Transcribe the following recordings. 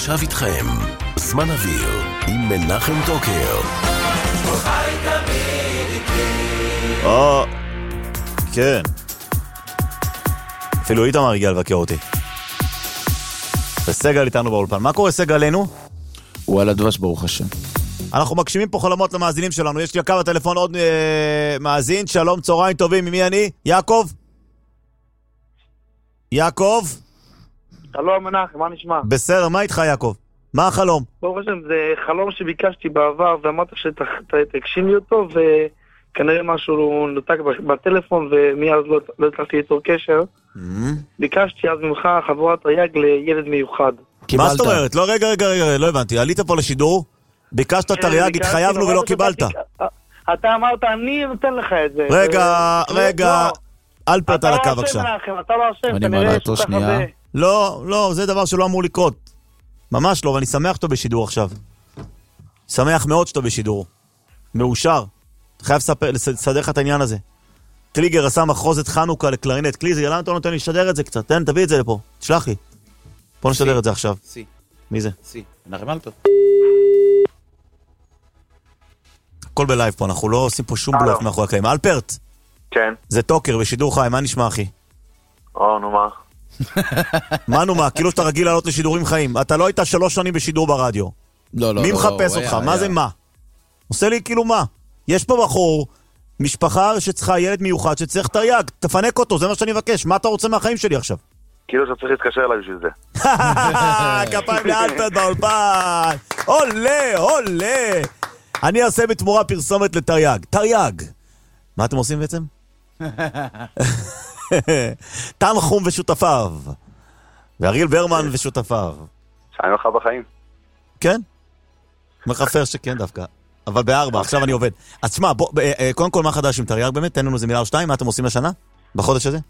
ועכשיו איתכם, זמן אוויר עם מנחם טוקר. כן. אפילו איתמר הגיע לבקר אותי. וסגל איתנו באולפן. מה קורה סגל עלינו? הוא על הדבש ברוך השם. אנחנו מגשימים פה חלומות למאזינים שלנו. יש לי על קו הטלפון עוד מאזין. שלום, צהריים טובים. ממי אני? יעקב? יעקב? שלום מנחם, מה נשמע? בסדר, מה איתך יעקב? מה החלום? ברוך השם, זה חלום שביקשתי בעבר ואמרת שתגשים לי אותו, וכנראה משהו נותק בטלפון ומיד לא הצלחתי ליצור קשר. ביקשתי אז ממך חבורת תרי"ג לילד מיוחד. מה זאת אומרת? לא, רגע, לא הבנתי. עלית פה לשידור, ביקשת תרי"ג, התחייבנו ולא קיבלת. אתה אמרת, אני נותן לך את זה. רגע, אלפרט על הקו עכשיו. אתה לא אשם, אני מעלה אותו שנייה. לא, זה דבר שלא אמור לקרות. ממש לא, ואני שמח שאתה בשידור עכשיו. שמח מאוד שאתה בשידור. מאושר. אתה חייב לסדר לך את העניין הזה. קליגר עשה מחרוזת חנוכה לקלרינט קליזר, למה אתה נותן לי לשדר את זה קצת? תביא את זה לפה, תשלח לי. בוא נשדר את זה עכשיו. מי זה? מנחם אלפרט. הכל בלייב פה, אנחנו לא עושים פה שום בלוף מאחורי הקלעים. אלפרט? כן. זה טוקר בשידור חי, מה נשמע אחי? נו מה? מה נו מה? כאילו שאתה רגיל לעלות לשידורים חיים. אתה לא היית 3 שנים בשידור ברדיו. לא. מי מחפש אותך? מה זה מה? עושה לי כאילו מה? יש פה בחור, משפחה שצריכה ילד מיוחד שצריך תרי"ג, תפנק אותו, זה מה שאני מבקש. מה אתה רוצה מהחיים שלי עכשיו? כאילו שאתה צריך להתקשר אליי בשביל זה. כפיים לאלפרט באולפן. עולה. אני אעשה בתמורה פרסומת לתרי"ג. תרי"ג. מה אתם עושים בעצם? תנחום ושותפיו. ואריאל ברמן ושותפיו. שאני לך בחיים. כן? מחפר שכן דווקא. אבל ב4, עכשיו אני עובד. אז תשמע, קודם כל מה חדש עם תרי"ג באמת? תן לנו איזה מילה או שתיים, מה אתם עושים לשנה? בחודש הזה?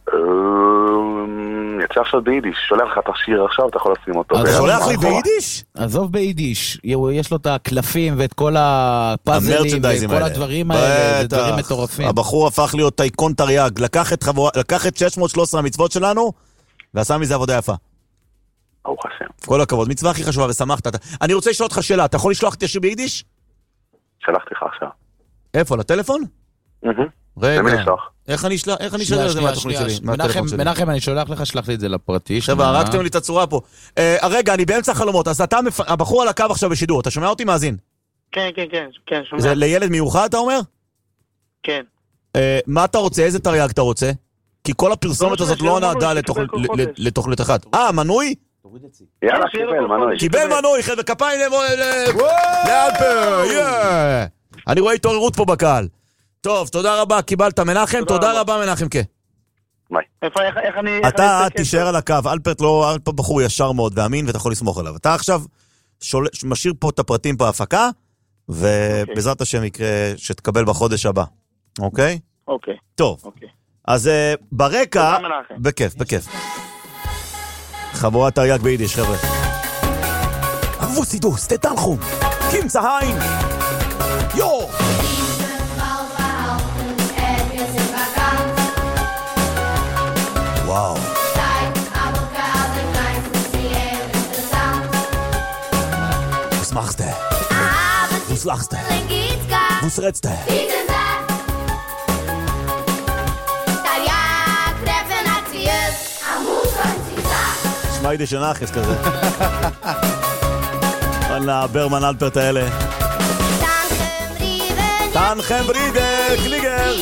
יצא עכשיו ביידיש, שולח לך את השיר עכשיו, אתה יכול לשים אותו. אתה שולח לי ביידיש? עזוב ביידיש, יש לו את הקלפים ואת כל הפאזלים וכל הדברים האלה, זה דברים מטורפים. הבחור הפך להיות טייקון תרי"ג, לקח את 613 המצוות שלנו, ועשה מזה עבודה יפה. ברוך השם. כל הכבוד, מצווה הכי חשובה ושמחת. אני רוצה לשאול אותך שאלה, אתה יכול לשלוח את השיר ביידיש? שלחתי לך עכשיו. איפה, לטלפון? רגע, איך אני אשלח את זה מהתוכנית שלי? מנחם, אני שולח לך, שלח לי את זה לפרטי. עכשיו, הרגתם לי את הצורה פה. רגע, אני באמצע חלומות, אז אתה, הבחור על הקו עכשיו בשידור, אתה שומע אותי מאזין? כן, שומע. זה לילד מיוחד, אתה אומר? כן. מה אתה רוצה? איזה תרי"ג אתה רוצה? כי כל הפרסומת הזאת לא נעדה לתוכנית אחת. מנוי? יאללה, קיבל מנוי. קיבל מנוי, חבר'ה, כפיים לאלפר, אני רואה התעוררות פה בקהל. טוב, תודה רבה, קיבלת מנחם, תודה רבה מנחם, כן. ביי. איך אני... אתה תישאר על הקו, אלפרט בחור ישר מאוד ואמין, ואתה יכול לסמוך עליו. אתה עכשיו משאיר פה את הפרטים בהפקה, ובעזרת השם יקרה שתקבל בחודש הבא. אוקיי? אוקיי. טוב. אז ברקע... בכיף. חבורת תרי"ג ביידיש, חבר'ה. אבוסידו, סטטנחום, קימצא היין. יו! וואו. Was machst du? Was lachst du? Was redst du? שמע ידי שנחס כזה. וואלה, ברמן אלפרט האלה. תנחם ברידר, קליגר.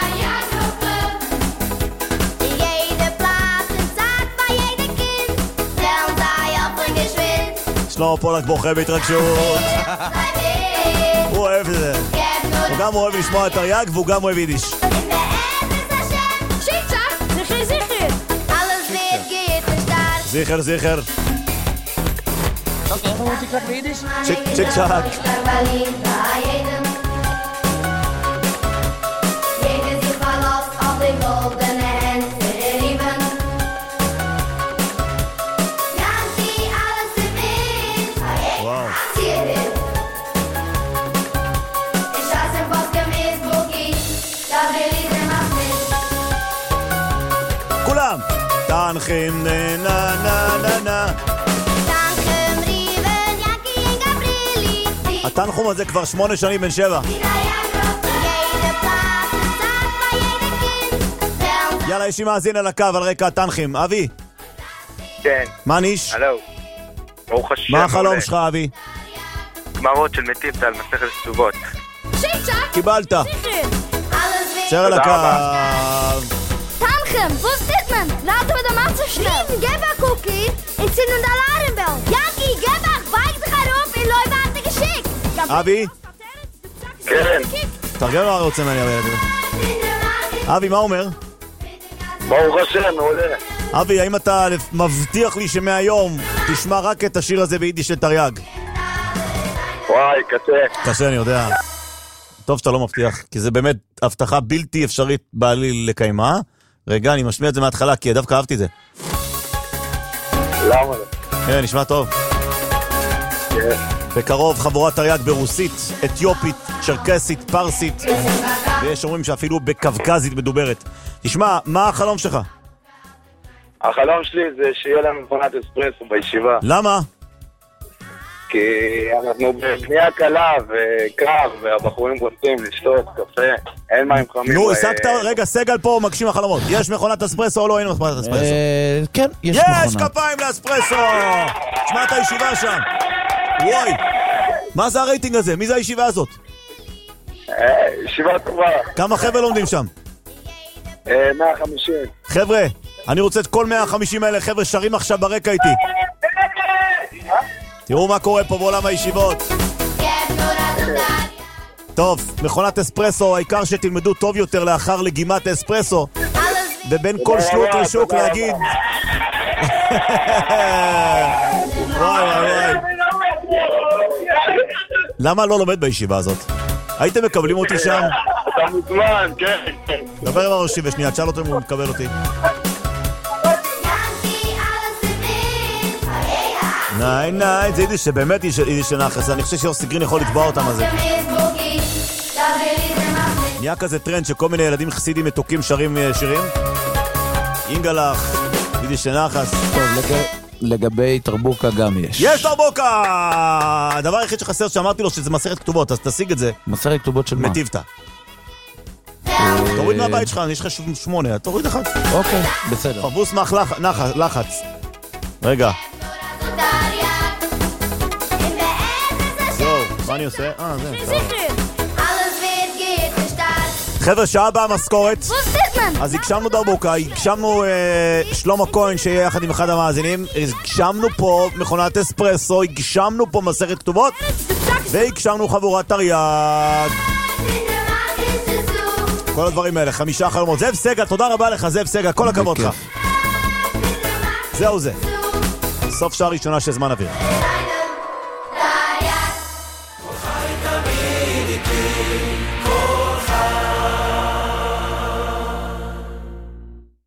שלמה פולק בוכה בהתרגשות. הוא אוהב את זה. הוא גם אוהב לשמוע את תרי"ג והוא גם אוהב יידיש. זיכר. אוקיי, הוא תקלק ביידיש? צ'יק צ'ק. כולם! תנחם נה נה נה נה תנחם ריבה התנחום הזה כבר 8 שנים בן 7. יאללה, יש לי מאזין על הקו על רקע התנחים. אבי? כן. מה ניש? הלו. ברוך השם. מה החלום שלך, אבי? גמרות של מטיפתא על מסכת כתובות. קיבלת. שר על הקו. Tanchem, wo steht man? Laten we de maat zo snel. Vrienden, geef haar cookie. Ik zit nu de alarmbel. Jankie, geef haar. Weig zich erop in leuwaardige geschikt. אבי? כן. תרגם מה רוצה ממני, אבי, מה אומר? ברוך השם, מעולה. אבי, האם אתה מבטיח לי שמהיום תשמע רק את השיר הזה ביידיש של תרי"ג? וואי, קשה. קשה, אני יודע. טוב שאתה לא מבטיח, כי זה באמת הבטחה בלתי אפשרית בעליל לקיימה. רגע, אני משמיע את זה מההתחלה, כי דווקא אהבתי את זה. למה? כן, נשמע טוב. כן. בקרוב חבורת תרי"ג ברוסית, אתיופית, צ'רקסית, פרסית, ויש אומרים שאפילו בקווקזית מדוברת. תשמע, מה החלום שלך? החלום שלי זה שיהיה לנו מכונת אספרסו בישיבה. למה? כי אנחנו בבנייה קלה וקר, והבחורים רוצים לשתות קפה, אין מים חמים. נו, הסקת, רגע, סגל פה מגשים החלומות. יש מכונת אספרסו או לא אין מכונת אספרסו? כן, יש מכונה. יש כפיים לאספרסו! תשמע את הישיבה שם. וואי, מה זה הרייטינג הזה? מי זה הישיבה הזאת? ישיבה טובה. כמה חבר'ה לומדים שם? 150. חבר'ה, אני רוצה את כל 150 האלה, חבר'ה, שרים עכשיו ברקע איתי. תראו מה קורה פה בעולם הישיבות. טוב, מכונת אספרסו, העיקר שתלמדו טוב יותר לאחר לגימת אספרסו, ובין כל שלוק לשוק להגיד וואי וואי וואי. למה לא לומד בישיבה הזאת? הייתם מקבלים אותי שם? אתה מוזמן, כן. דבר עם הראשי ושנייה, תשאל אותו אם הוא מקבל אותי. ניי, זה יידיש שבאמת יידיש שנחס. אני חושב שיוסי גרין יכול לתבוע אותם על זה. נהיה כזה טרנד שכל מיני ילדים חסידים מתוקים שרים שירים. אינגלח, יידיש שנחס. טוב, לגבי תרבוקה גם יש. יש תרבוקה! הדבר היחיד שחסר שאמרתי לו שזה מסכת כתובות, אז תשיג את זה. מסכת כתובות של מה? מטיפתא. תוריד מהבית שלך, יש לך 8, תוריד אחד. אוקיי, בסדר. חבוס לחץ. רגע. זהו, מה אני עושה? זה. חבר'ה, שעה הבאה משכורת. אז הגשמנו דרבוקה, הגשמנו שלמה כהן שיהיה יחד עם אחד המאזינים, הגשמנו פה מכונת אספרסו, הגשמנו פה מסכת כתובות, והגשמנו חבורת תרי"ג. כל הדברים האלה, 5 חלומות. זאב סגל, תודה רבה לך זאב סגל, כל הכבוד לך. זהו זה. סוף שעה ראשונה של זמן אוויר.